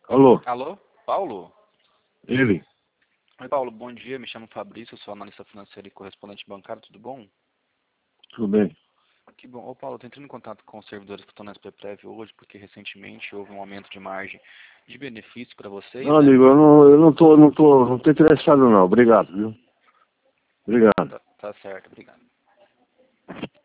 Alô, Alô? Paulo? ele? Oi, Paulo, bom dia. Me chamo Fabrício, sou analista financeiro e correspondente bancário, tudo bom? Tudo bem? Que bom. Ô, Paulo, estou entrando em contato com os servidores que estão na SPPrev hoje, porque recentemente houve um aumento de margem de benefício para vocês, Não, né? amigo, eu não tô interessado não, obrigado, viu? Obrigado. Tá certo, obrigado.